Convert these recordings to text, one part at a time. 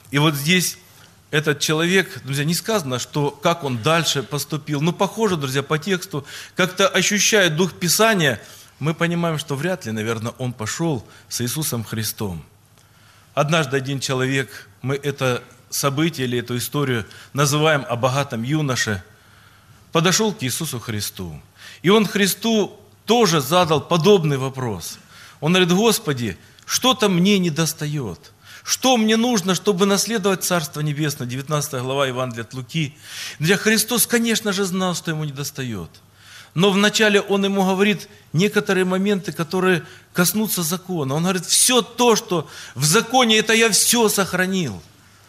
И вот здесь этот человек, друзья, не сказано, что как он дальше поступил. Но похоже, друзья, по тексту, как-то ощущая дух Писания, мы понимаем, что вряд ли, наверное, он пошел с Иисусом Христом. Однажды один человек, мы это событие или эту историю называем о богатом юноше, подошел к Иисусу Христу. И он Христу тоже задал подобный вопрос. Он говорит: Господи, что-то мне недостает. Что мне нужно, чтобы наследовать Царство Небесное? 19 глава Евангелия от Луки. Для Христос, конечно же, знал, что ему недостает. Но вначале Он ему говорит некоторые моменты, которые коснутся закона. Он говорит: все то, что в законе, это я все сохранил.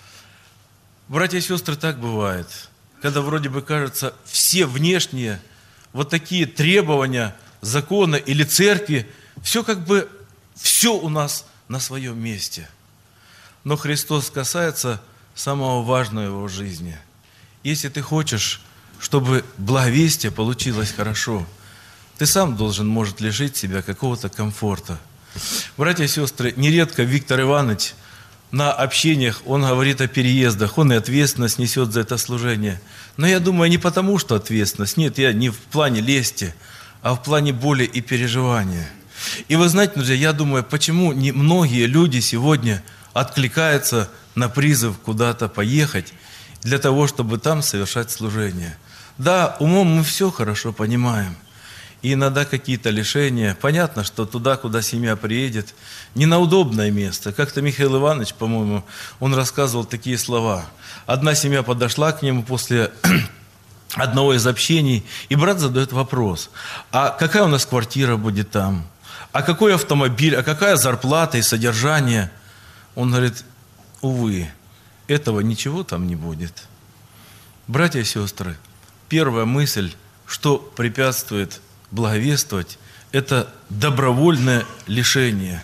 Братья и сестры, так бывает. Когда вроде бы кажется, все внешние вот такие требования закона или церкви, все как бы, все у нас на своем месте. Но Христос касается самого важного в его жизни. Если ты хочешь, чтобы благовестие получилось хорошо, ты сам должен, может, лишить себя какого-то комфорта. Братья и сестры, нередко Виктор Иванович на общениях, он говорит о переездах, он и ответственность несет за это служение. Но я думаю, не потому, что ответственность. Нет, я не в плане лести, а в плане боли и переживания. И вы знаете, друзья, я думаю, почему не многие люди сегодня откликаются на призыв куда-то поехать для того, чтобы там совершать служение. Да, умом мы все хорошо понимаем. И иногда какие-то лишения. Понятно, что туда, куда семья приедет, не на удобное место. Как-то Михаил Иванович, по-моему, он рассказывал такие слова. Одна семья подошла к нему после одного из общений, и брат задает вопрос: а какая у нас квартира будет там? А какой автомобиль? А какая зарплата и содержание? Он говорит: увы, этого ничего там не будет. Братья и сестры, первая мысль, что препятствует благовествовать, это добровольное лишение.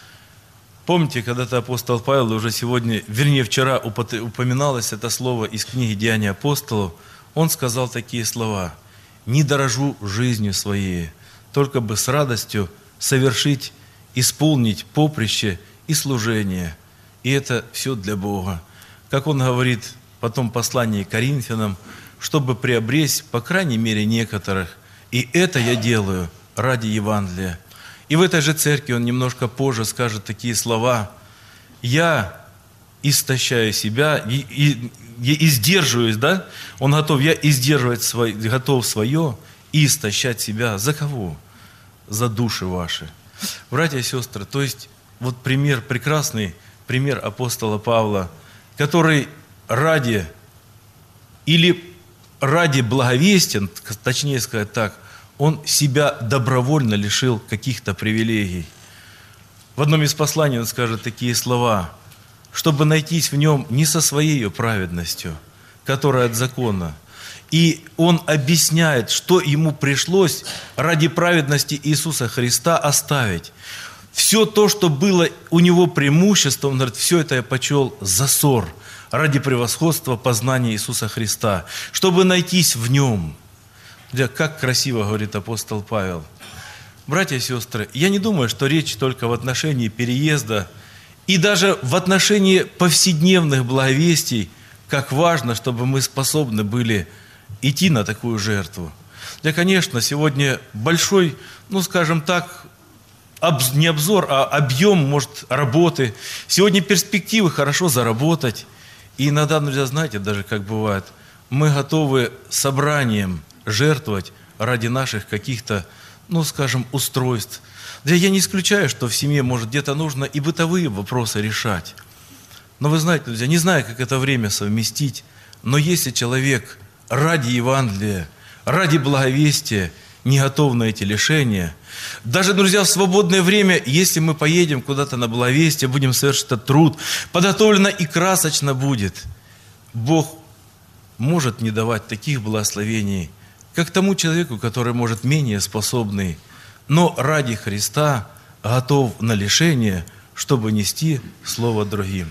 Помните, когда-то апостол Павел, уже сегодня, вернее вчера упоминалось это слово из книги «Деяния апостолов», он сказал такие слова: «Не дорожу жизнью своей, только бы с радостью совершить, исполнить поприще и служение». И это все для Бога. Как он говорит потом в послании к Коринфянам, чтобы приобрести, по крайней мере, некоторых. И это я делаю ради Евангелия. И в этой же церкви он немножко позже скажет такие слова: «Я истощаю себя и сдерживаюсь», да? Он готов, я готов свое и истощать себя. За кого? За души ваши. Братья и сестры, то есть вот пример, прекрасный пример апостола Павла, который ради благовестия, точнее сказать так, он себя добровольно лишил каких-то привилегий. В одном из посланий он скажет такие слова: чтобы найтись в нем не со своей праведностью, которая от закона. И он объясняет, что ему пришлось ради праведности Иисуса Христа оставить. Все то, что было у него преимуществом, он говорит, все это я почел за ссор ради превосходства познания Иисуса Христа, чтобы найтись в нем. Как красиво говорит апостол Павел. Братья и сестры, я не думаю, что речь только в отношении переезда и даже в отношении повседневных благовестий, как важно, чтобы мы способны были идти на такую жертву. Да, конечно, сегодня большой, скажем так, не обзор, а объем, может, работы. Сегодня перспективы хорошо заработать. И иногда, друзья, знаете, даже как бывает, мы готовы собранием жертвовать ради наших каких-то, скажем, устройств. Да я не исключаю, что в семье, может, где-то нужно и бытовые вопросы решать. Но вы знаете, друзья, не знаю, как это время совместить, но если человек ради Евангелия, ради благовестия не готов на эти лишения, даже, друзья, в свободное время, если мы поедем куда-то на благовестие, будем совершать этот труд, подготовлено и красочно будет, Бог может не давать таких благословений, как тому человеку, который, может, менее способный, но ради Христа готов на лишение, чтобы нести Слово другим.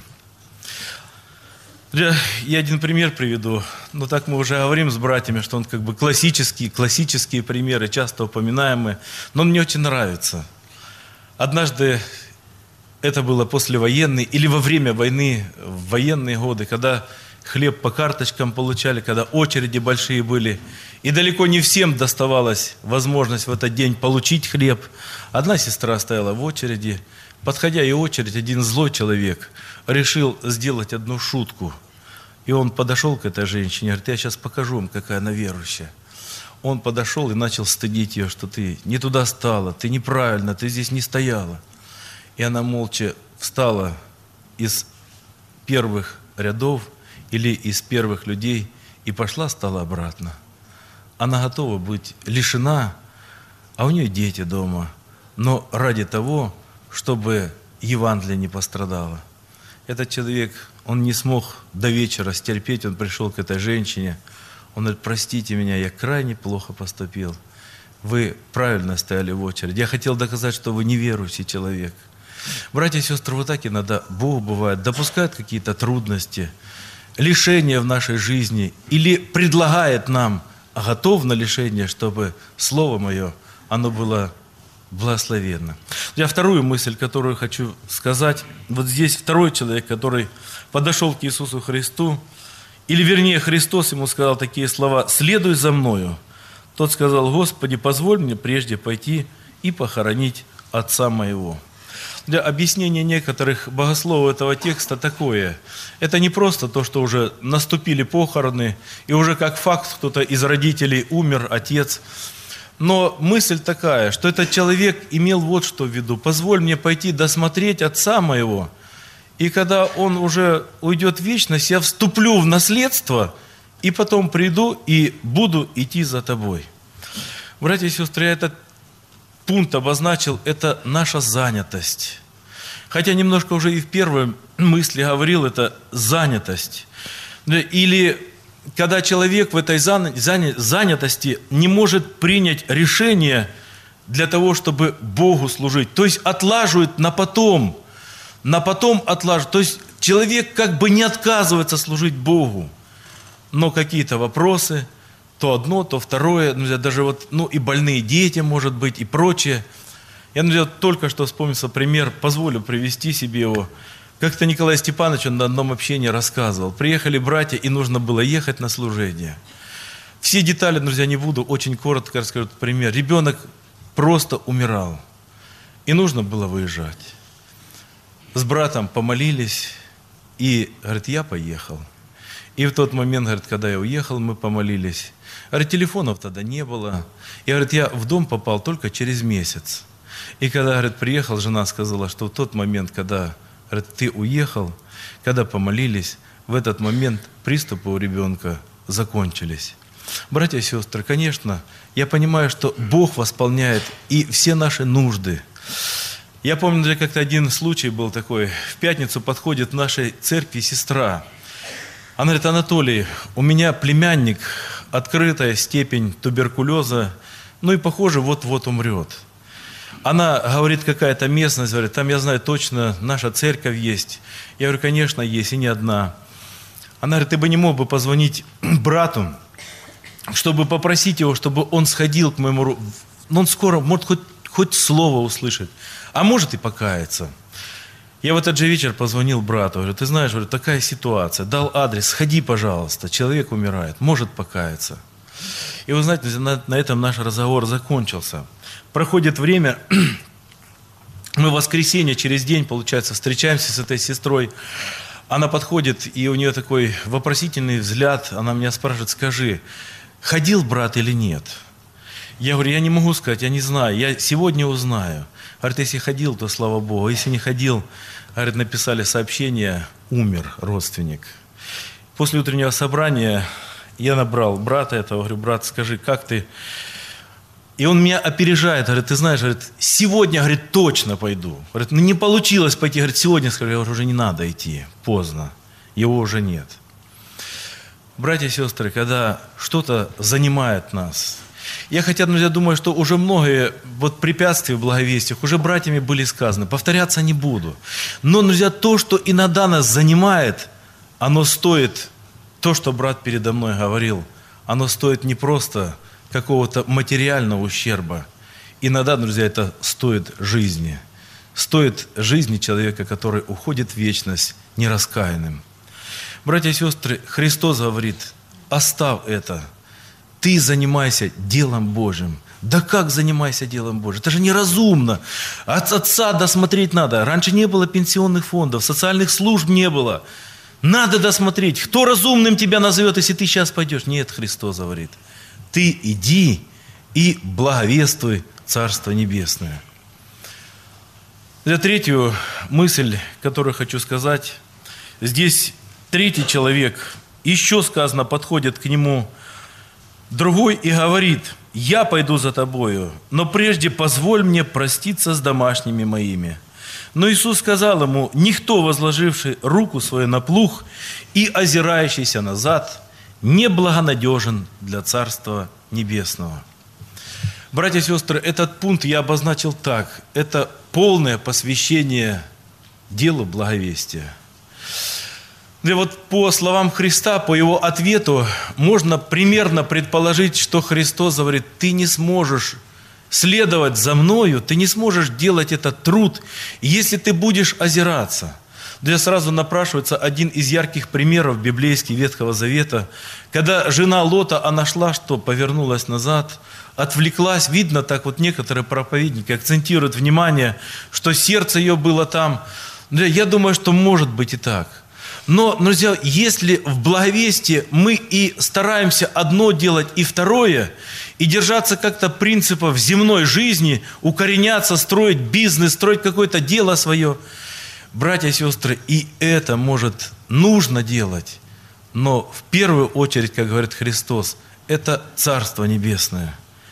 Я один пример приведу. Так мы уже говорим с братьями, что он как бы классические примеры, часто упоминаемые, но он мне очень нравится. Однажды это было послевоенный или во время войны, в военные годы, когда хлеб по карточкам получали, когда очереди большие были. И далеко не всем доставалась возможность в этот день получить хлеб. Одна сестра стояла в очереди. Подходя ей очередь, один злой человек решил сделать одну шутку. И он подошел к этой женщине, говорит: я сейчас покажу вам, какая она верующая. Он подошел и начал стыдить ее, что ты не туда стала, ты неправильно, ты здесь не стояла. И она молча встала из первых рядов или из первых людей и пошла, стала обратно. Она готова быть лишена, а у нее дети дома, но ради того, чтобы Евангелие не пострадало. Этот человек, он не смог до вечера стерпеть, он пришел к этой женщине, он говорит: простите меня, я крайне плохо поступил. Вы правильно стояли в очереди. Я хотел доказать, что вы неверующий человек. Братья и сестры, вот так иногда Бог бывает, допускает какие-то трудности, лишения в нашей жизни или предлагает нам, готов на лишение, чтобы Слово Мое, оно было благословенно. Я вторую мысль, которую хочу сказать, вот здесь второй человек, который подошел к Иисусу Христу, или вернее Христос ему сказал такие слова: «Следуй за Мною». Тот сказал: «Господи, позволь мне прежде пойти и похоронить отца моего». Для объяснения некоторых богословов этого текста такое. Это не просто то, что уже наступили похороны, и уже как факт кто-то из родителей умер, отец. Но мысль такая, что этот человек имел вот что в виду: позволь мне пойти досмотреть отца моего, и когда он уже уйдет в вечность, я вступлю в наследство, и потом приду и буду идти за тобой. Братья и сестры, я этот пункт обозначил, это наша занятость. Хотя немножко уже и в первой мысли говорил, это занятость. Или когда человек в этой занятости не может принять решение для того, чтобы Богу служить. То есть отлаживает на потом отлаживает. То есть человек как бы не отказывается служить Богу, но какие-то вопросы, то одно, то второе, даже вот, и больные дети, может быть, и прочее. Я, только что вспомнился пример, позволю привести себе его. Как-то Николай Степанович на одном общении рассказывал. Приехали братья, и нужно было ехать на служение. Все детали, друзья, не буду, очень коротко расскажу пример. Ребенок просто умирал, и нужно было выезжать. С братом помолились, и, говорит, я поехал. И в тот момент, говорит, когда я уехал, мы помолились. Говорит, телефонов тогда не было. И, говорит, я в дом попал только через месяц. И когда, говорит, приехал, жена сказала, что в тот момент, когда, говорит, ты уехал, когда помолились, в этот момент приступы у ребенка закончились. Братья и сестры, конечно, я понимаю, что Бог восполняет и все наши нужды. Я помню, как-то один случай был такой. В пятницу подходит в нашей церкви сестра. Она говорит: Анатолий, у меня племянник, открытая степень туберкулеза, и, похоже, вот-вот умрет. Она говорит, какая-то местность, говорит, там, я знаю точно, наша церковь есть. Я говорю, конечно, есть, и не одна. Она говорит, ты бы не мог бы позвонить брату, чтобы попросить его, чтобы он сходил к моему... он скоро, может, хоть слово услышит, а может и покаяться. Я в этот же вечер позвонил брату, говорю, ты знаешь, говорю, такая ситуация, дал адрес, сходи, пожалуйста, человек умирает, может покаяться. И вы знаете, на этом наш разговор закончился. Проходит время, мы в воскресенье, через день, получается, встречаемся с этой сестрой. Она подходит, и у нее такой вопросительный взгляд, она меня спрашивает, скажи, ходил брат или нет? Я говорю, я не могу сказать, я не знаю, я сегодня узнаю. Говорит, если ходил, то слава Богу, если не ходил, говорит, написали сообщение, умер родственник. После утреннего собрания я набрал брата этого, говорю, брат, скажи, как ты? И он меня опережает, говорит, ты знаешь, говорит, сегодня, говорит, точно пойду. Говорит, не получилось пойти, говорит, сегодня, скажу, я говорю, уже не надо идти, поздно, его уже нет. Братья и сестры, когда что-то занимает нас, я друзья, думаю, что уже многие препятствия в благовестиях уже братьями были сказаны, повторяться не буду. Но, друзья, то, что иногда нас занимает, оно стоит, то, что брат передо мной говорил, оно стоит не просто какого-то материального ущерба. Иногда, друзья, это стоит жизни. стоит жизни человека, который уходит в вечность нераскаянным. Братья и сестры, Христос говорит: оставь это, ты занимайся делом Божьим. Да как занимайся делом Божьим? Это же неразумно. От отца досмотреть надо. Раньше не было пенсионных фондов, социальных служб не было. Надо досмотреть. Кто разумным тебя назовет, если ты сейчас пойдешь? Нет, Христос говорит: ты иди и благовествуй Царство Небесное. Третью мысль, которую хочу сказать. Здесь третий человек, еще сказано, подходит к нему другой и говорит: я пойду за тобою, но прежде позволь мне проститься с домашними моими. Но Иисус сказал ему: никто, возложивший руку свою на плуг и озирающийся назад, не благонадежен для Царства Небесного. Братья и сестры, этот пункт я обозначил так. Это полное посвящение делу благовестия. И вот по словам Христа, по Его ответу, можно примерно предположить, что Христос говорит: ты не сможешь следовать за Мною, ты не сможешь делать этот труд, если ты будешь озираться. Да, сразу напрашивается один из ярких примеров библейских Ветхого Завета, когда жена Лота, она шла, что повернулась назад, отвлеклась. Видно, так вот некоторые проповедники акцентируют внимание, что сердце ее было там. Я думаю, что может быть и так. Но, друзья, если в благовестии мы и стараемся одно делать и второе, и держаться как-то принципов земной жизни, укореняться, строить бизнес, строить какое-то дело свое, братья и сестры, и это нужно делать. Но в первую очередь, как говорит Христос, это Царство Небесное.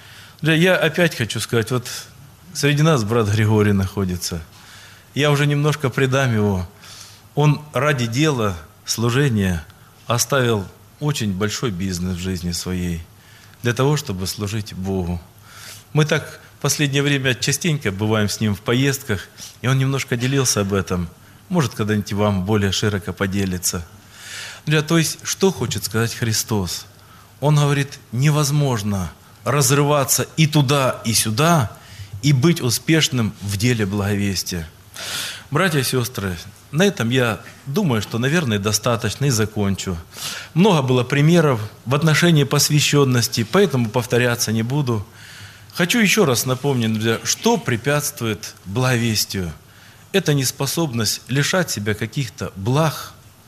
Я опять хочу сказать, вот среди нас брат Григорий находится. Я уже немножко предам его. Он ради дела, служения оставил очень большой бизнес в жизни своей для того, чтобы служить Богу. Мы так в последнее время частенько бываем с ним в поездках, и он немножко делился об этом. Может, когда-нибудь вам более широко поделится. То есть, что хочет сказать Христос? Он говорит: невозможно разрываться и туда, и сюда, и быть успешным в деле благовестия. Братья и сестры, на этом я думаю, что, наверное, достаточно, и закончу. Много было примеров в отношении посвященности, поэтому повторяться не буду. Хочу еще раз напомнить, друзья, что препятствует благовестию. Это неспособность лишать себя каких-то благ.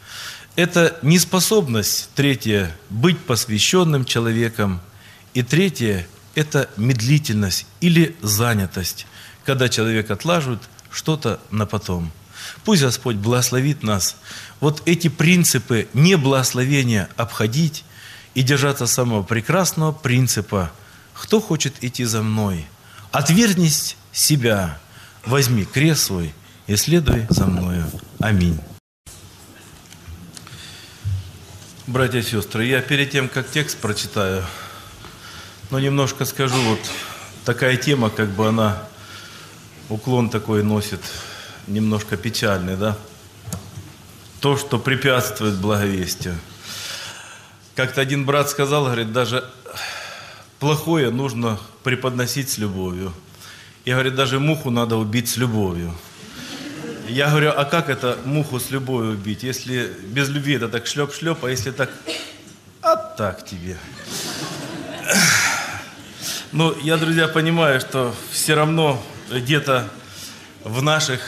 Это неспособность, третье, быть посвященным человеком. И третье – это медлительность или занятость, когда человек отлаживает что-то на потом. Пусть Господь благословит нас вот эти принципы неблагословения обходить и держаться самого прекрасного принципа: кто хочет идти за мной, отвергнись себя, возьми крест свой и следуй за мною. Аминь. Братья и сестры, я перед тем, как текст прочитаю, но немножко скажу, вот такая тема, как бы она уклон такой носит, немножко печальный, да? То, что препятствует благовестию. Как-то один брат сказал, говорит, даже плохое нужно преподносить с любовью. И говорит, даже муху надо убить с любовью. Я говорю, а как это муху с любовью убить? Если без любви это так шлеп-шлеп, а если так, а так тебе. Ну, я, друзья, понимаю, что все равно где-то в наших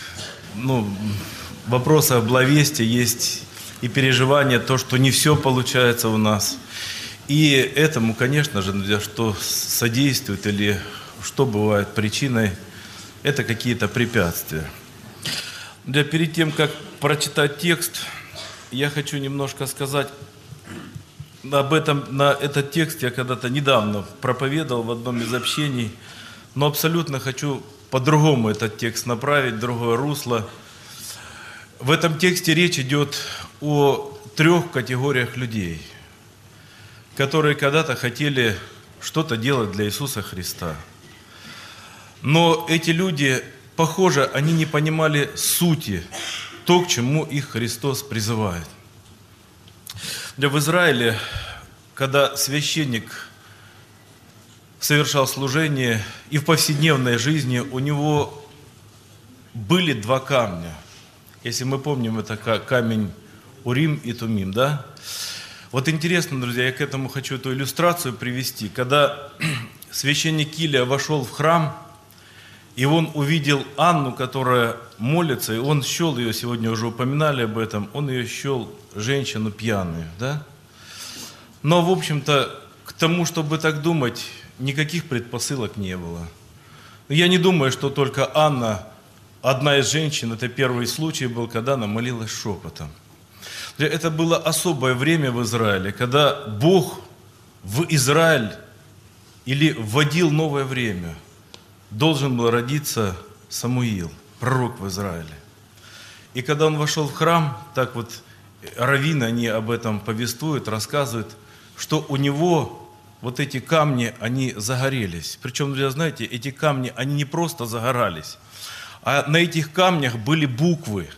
вопросах благовестия есть и переживания, то, что не все получается у нас. И этому, конечно же, друзья, что содействует или что бывает причиной, это какие-то препятствия. Перед тем, как прочитать текст, я хочу немножко сказать об этом. На этот текст я когда-то недавно проповедовал в одном из общений, но абсолютно хочу по-другому этот текст направить, в другое русло. В этом тексте речь идет о 3 категориях людей, которые когда-то хотели что-то делать для Иисуса Христа. Но эти люди, похоже, они не понимали сути, то, к чему их Христос призывает. В Израиле, когда священник совершал служение, и в повседневной жизни у него были два камня. Если мы помним, это камень Урим и Тумим, да? Вот интересно, друзья, я к этому хочу эту иллюстрацию привести. Когда священник Илия вошел в храм, и он увидел Анну, которая молится, и он счел ее, сегодня уже упоминали об этом, он ее счел женщину пьяную, да? Но, в общем-то, к тому, чтобы так думать, никаких предпосылок не было. Я не думаю, что только Анна, одна из женщин, это первый случай был, когда она молилась шепотом. Это было особое время в Израиле, когда Бог в Израиль или вводил новое время. Должен был родиться Самуил, пророк в Израиле. И когда он вошел в храм, так вот раввины, они об этом повествуют, рассказывают, что у него вот эти камни, они загорелись. Причем, друзья, знаете, эти камни, они не просто загорались, а на этих камнях были буквы.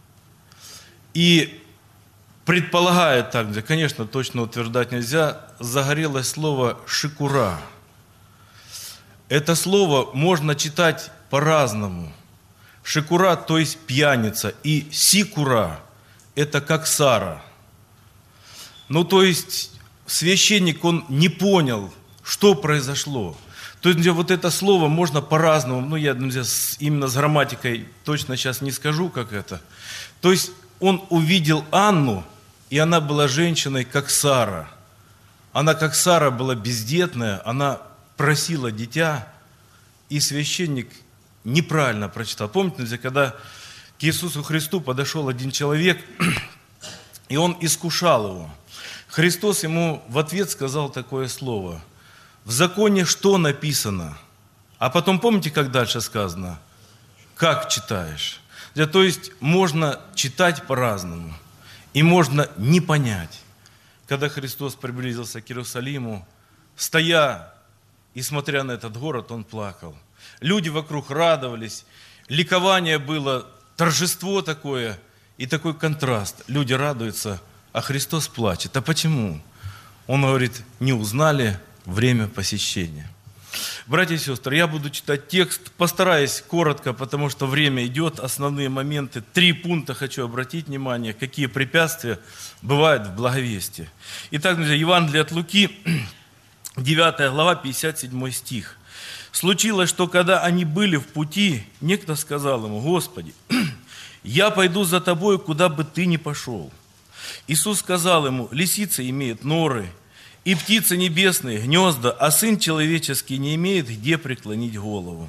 И предполагает так, конечно, точно утверждать нельзя, загорелось слово «шикура». Это слово можно читать по-разному. Шикура, то есть пьяница, и сикура, это как Сара. Ну, то есть священник, он не понял, что произошло. То есть вот это слово можно по-разному, ну, я, друзья, именно с грамматикой точно сейчас не скажу, как это. То есть он увидел Анну, и она была женщиной, как Сара. Она, как Сара, была бездетная, она просила дитя, и священник неправильно прочитал. Помните, друзья, когда к Иисусу Христу подошел один человек, и он искушал его. Христос ему в ответ сказал такое слово: «В законе что написано?» А потом помните, как дальше сказано? «Как читаешь?» То есть можно читать по-разному, и можно не понять. Когда Христос приблизился к Иерусалиму, стоя и смотря на этот город, он плакал. Люди вокруг радовались, ликование было, торжество такое и такой контраст. Люди радуются, а Христос плачет. А почему? Он говорит: не узнали время посещения. Братья и сестры, я буду читать текст, постараюсь коротко, потому что время идет, основные моменты. 3 пункта хочу обратить внимание, какие препятствия бывают в благовестии. Итак, друзья, Евангелие от Луки, 9 глава, 57 стих. «Случилось, что когда они были в пути, некто сказал ему: Господи, я пойду за тобой, куда бы ты ни пошел. Иисус сказал ему: лисица имеет норы, и птицы небесные гнезда, а Сын Человеческий не имеет где преклонить голову.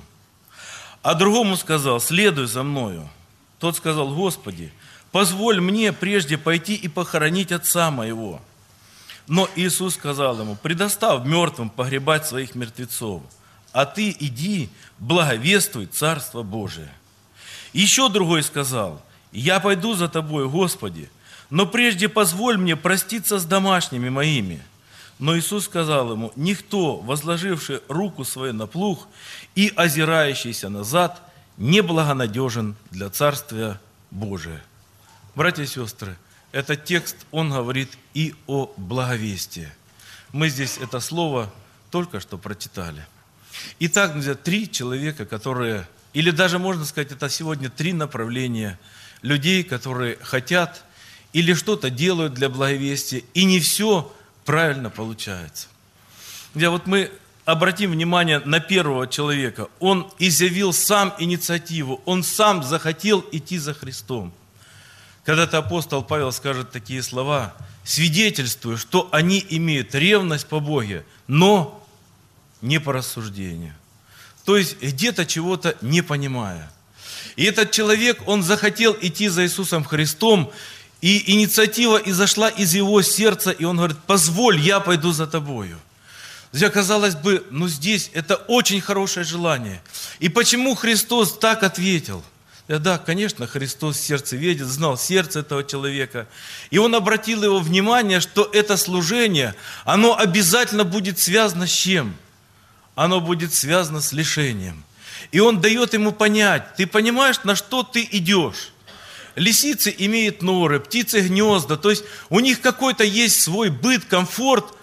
А другому сказал: следуй за мною. Тот сказал: Господи, позволь мне прежде пойти и похоронить отца моего. Но Иисус сказал ему: предоставь мертвым погребать своих мертвецов, а ты иди, благовествуй Царство Божие. Еще другой сказал: я пойду за тобой, Господи, но прежде позволь мне проститься с домашними моими. Но Иисус сказал ему: никто, возложивший руку свою на плуг и озирающийся назад, не благонадежен для Царствия Божия. Братья и сестры, этот текст, он говорит и о благовестии. Мы здесь это слово только что прочитали. Итак, друзья, 3 человека, которые, или даже можно сказать, это сегодня 3 направления людей, которые хотят или что-то делают для благовестия, и не все правильно получается. Друзья, вот мы обратим внимание на первого человека. Он изъявил сам инициативу, он сам захотел идти за Христом. Когда-то апостол Павел скажет такие слова: свидетельствую, что они имеют ревность по Боге, но не по рассуждению. То есть где-то чего-то не понимая. И этот человек, он захотел идти за Иисусом Христом, и инициатива изошла из его сердца, и он говорит: позволь, я пойду за тобою. Друзья, казалось бы, здесь это очень хорошее желание. И почему Христос так ответил? Да, конечно, Христос сердце видит, знал сердце этого человека. И Он обратил его внимание, что это служение, оно обязательно будет связано с чем? Оно будет связано с лишением. И Он дает ему понять: ты понимаешь, на что ты идешь? Лисицы имеют норы, птицы гнезда, то есть у них какой-то есть свой быт, комфорт,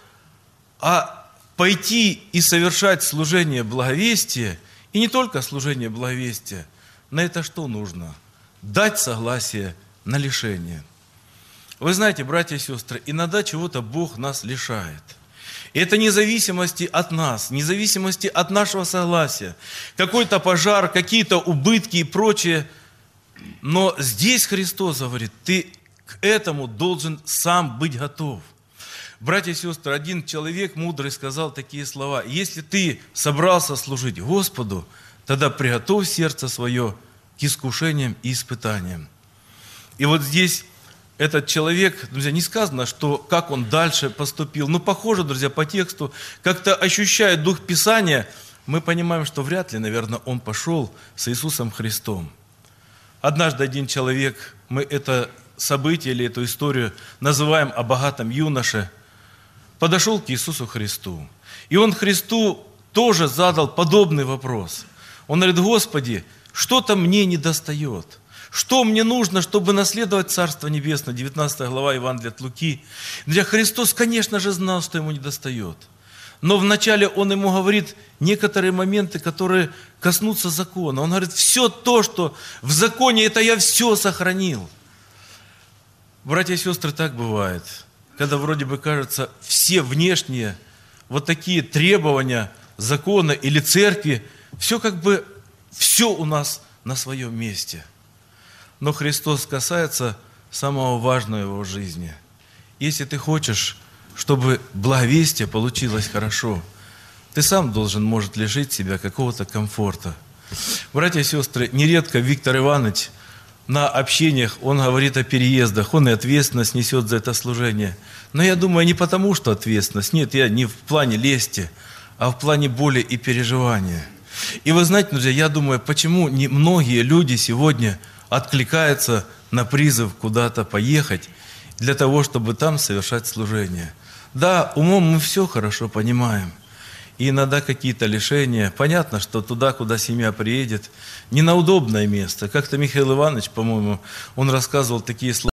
а пойти и совершать служение благовестия, и не только служение благовестия, на это что нужно? Дать согласие на лишение. Вы знаете, братья и сестры, иногда чего-то Бог нас лишает. И это независимости от нас, независимости от нашего согласия. Какой-то пожар, какие-то убытки и прочее. Но здесь Христос говорит, ты к этому должен сам быть готов. Братья и сестры, один человек мудрый сказал такие слова: если ты собрался служить Господу, тогда приготовь сердце свое к искушениям и испытаниям. И вот здесь этот человек, друзья, не сказано, что как он дальше поступил. Но похоже, друзья, по тексту, как-то ощущая дух Писания, мы понимаем, что вряд ли, наверное, он пошел с Иисусом Христом. Однажды один человек, мы это событие или эту историю называем о богатом юноше, подошел к Иисусу Христу. И он Христу тоже задал подобный вопрос. Он говорит: Господи, что-то мне недостает. Что мне нужно, чтобы наследовать Царство Небесное? 19 глава Евангелия от Луки. Для Христос, конечно же, знал, что ему недостает. Но вначале Он ему говорит некоторые моменты, которые коснутся закона. Он говорит: все то, что в законе, это я все сохранил. Братья и сестры, так бывает. Когда вроде бы кажется, все внешние вот такие требования закона или церкви, все как бы, все у нас на своем месте. Но Христос касается самого важного в его жизни. Если ты хочешь, чтобы благовестие получилось хорошо, ты сам должен, может, лишить себя какого-то комфорта. Братья и сестры, нередко Виктор Иванович на общениях, он говорит о переездах, он и ответственность несет за это служение. Но я думаю, не потому, что ответственность. Нет, я не в плане лести, а в плане боли и переживания. И вы знаете, друзья, я думаю, почему не многие люди сегодня откликаются на призыв куда-то поехать для того, чтобы там совершать служение. Да, умом мы все хорошо понимаем. И иногда какие-то лишения. Понятно, что туда, куда семья приедет, не на удобное место. Как-то Михаил Иванович, по-моему, он рассказывал такие слова.